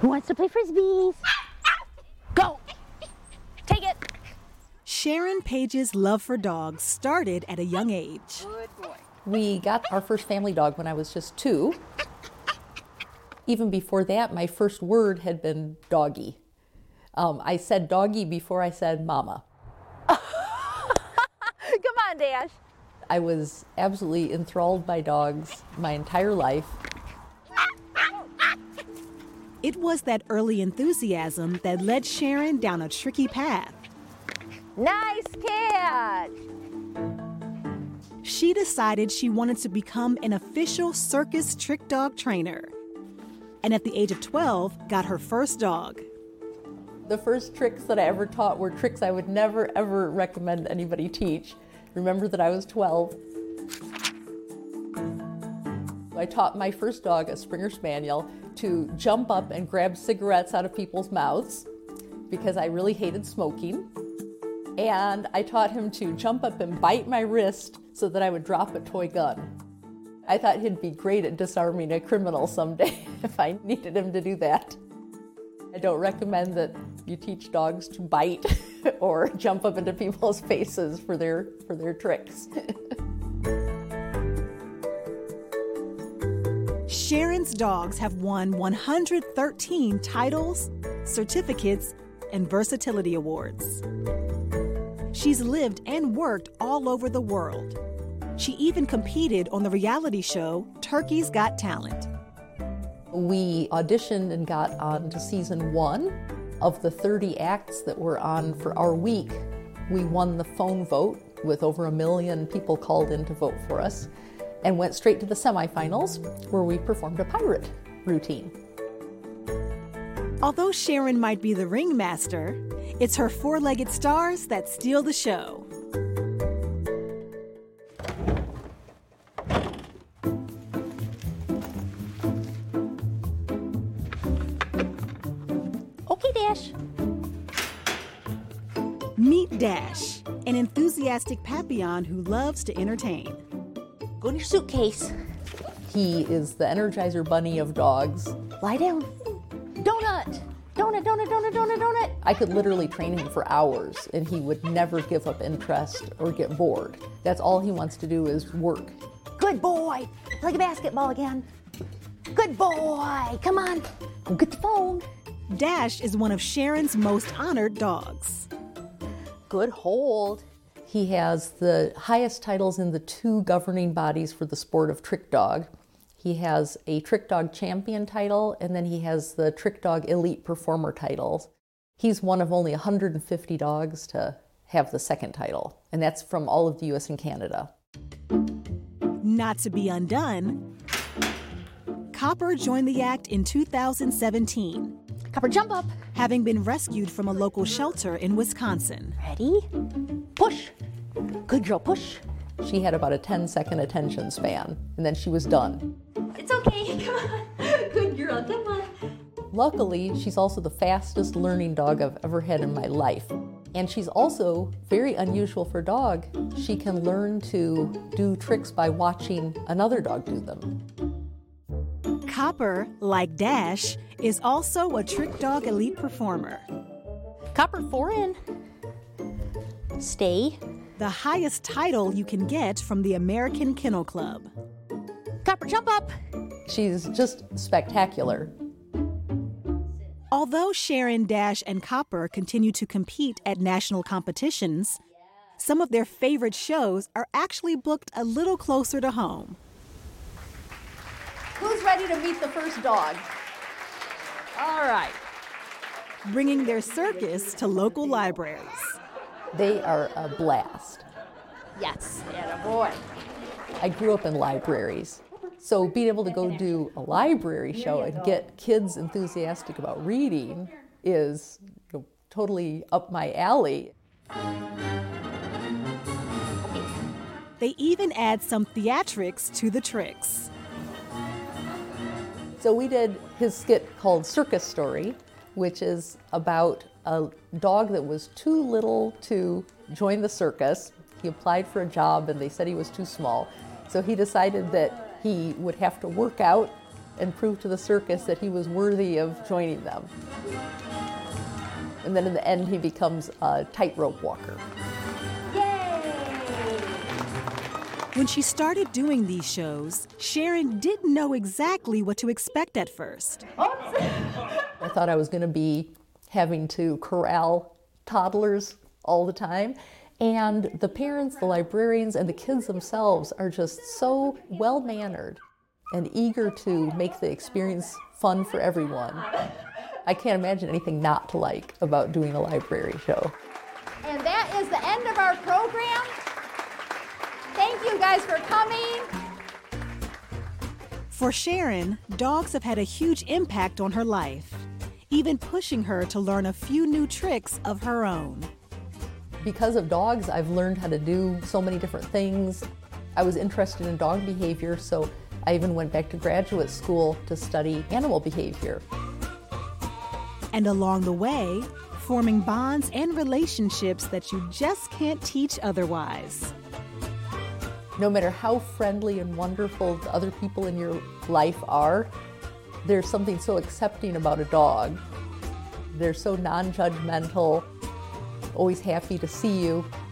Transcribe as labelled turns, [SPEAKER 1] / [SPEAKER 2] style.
[SPEAKER 1] Who wants to play frisbees? Go! Take it!
[SPEAKER 2] Sharon Page's love for dogs started at a young age.
[SPEAKER 1] Good boy.
[SPEAKER 3] We got our first family dog when I was just 2. Even before that, my first word had been doggy. I said doggy before I said mama.
[SPEAKER 1] Come on, Dash.
[SPEAKER 3] I was absolutely enthralled by dogs my entire life.
[SPEAKER 2] It was that early enthusiasm that led Sharon down a tricky path.
[SPEAKER 1] Nice catch.
[SPEAKER 2] She decided she wanted to become an official circus trick dog trainer. And at the age of 12, got her first dog.
[SPEAKER 3] The first tricks that I ever taught were tricks I would never, ever recommend anybody teach. Remember that I was 12. I taught my first dog, a Springer Spaniel, to jump up and grab cigarettes out of people's mouths because I really hated smoking. And I taught him to jump up and bite my wrist so that I would drop a toy gun. I thought he'd be great at disarming a criminal someday if I needed him to do that. I don't recommend that you teach dogs to bite or jump up into people's faces for their tricks.
[SPEAKER 2] Sharon's dogs have won 113 titles, certificates, and versatility awards. She's lived and worked all over the world. She even competed on the reality show Turkey's Got Talent.
[SPEAKER 3] We auditioned and got on to season 1 of the 30 acts that were on for our week. We won the phone vote with over 1 million people called in to vote for us and went straight to the semifinals where we performed a pirate routine.
[SPEAKER 2] Although Sharon might be the ringmaster, it's her four-legged stars that steal the show.
[SPEAKER 1] Okay, Dash.
[SPEAKER 2] Meet Dash, an enthusiastic Papillon who loves to entertain.
[SPEAKER 1] Go in your suitcase.
[SPEAKER 3] He is the Energizer Bunny of dogs.
[SPEAKER 1] Lie down. Donut. Donut, donut, donut, donut, donut.
[SPEAKER 3] I could literally train him for hours and he would never give up interest or get bored. That's all he wants to do is work.
[SPEAKER 1] Good boy. Play the basketball again. Good boy. Come on. Go get the phone.
[SPEAKER 2] Dash is one of Sharon's most honored dogs.
[SPEAKER 1] Good hold.
[SPEAKER 3] He has the highest titles in the 2 governing bodies for the sport of trick dog. He has a Trick Dog Champion title, and then he has the Trick Dog Elite Performer titles. He's one of only 150 dogs to have the second title, and that's from all of the US and Canada.
[SPEAKER 2] Not to be undone, Copper joined the act in 2017.
[SPEAKER 1] Copper, jump up.
[SPEAKER 2] Having been rescued from a local shelter in Wisconsin.
[SPEAKER 1] Ready? Push. Good girl, push.
[SPEAKER 3] She had about a 10-second attention span, and then she was done.
[SPEAKER 1] It's okay, come on. Good girl, come on.
[SPEAKER 3] Luckily, she's also the fastest learning dog I've ever had in my life. And she's also very unusual for a dog. She can learn to do tricks by watching another dog do them.
[SPEAKER 2] Copper, like Dash, is also a Trick Dog Elite Performer.
[SPEAKER 1] Copper, 4 in. Stay.
[SPEAKER 2] The highest title you can get from the American Kennel Club.
[SPEAKER 1] Copper, jump up.
[SPEAKER 3] She's just spectacular.
[SPEAKER 2] Although Sharon, Dash, and Copper continue to compete at national competitions, some of their favorite shows are actually booked a little closer to home.
[SPEAKER 3] Who's ready to meet the first dog?
[SPEAKER 1] All right.
[SPEAKER 2] Bringing their circus to local libraries.
[SPEAKER 3] They are a blast.
[SPEAKER 1] Yes, boy.
[SPEAKER 3] I grew up in libraries, so being able to go do a library show and get kids enthusiastic about reading is totally up my alley.
[SPEAKER 2] They even add some theatrics to the tricks.
[SPEAKER 3] So we did his skit called Circus Story, which is about a dog that was too little to join the circus. He applied for a job and they said he was too small. So he decided that he would have to work out and prove to the circus that he was worthy of joining them. And then in the end, he becomes a tightrope walker.
[SPEAKER 2] When she started doing these shows, Sharon didn't know exactly what to expect at first.
[SPEAKER 3] I thought I was going to be having to corral toddlers all the time. And the parents, the librarians, and the kids themselves are just so well-mannered and eager to make the experience fun for everyone. I can't imagine anything not to like about doing a library show.
[SPEAKER 1] And that is the end of our program. Thank you guys for coming.
[SPEAKER 2] For Sharon, dogs have had a huge impact on her life, even pushing her to learn a few new tricks of her own.
[SPEAKER 3] Because of dogs, I've learned how to do so many different things. I was interested in dog behavior, so I even went back to graduate school to study animal behavior.
[SPEAKER 2] And along the way, forming bonds and relationships that you just can't teach otherwise.
[SPEAKER 3] No matter how friendly and wonderful the other people in your life are, there's something so accepting about a dog. They're so non-judgmental, always happy to see you.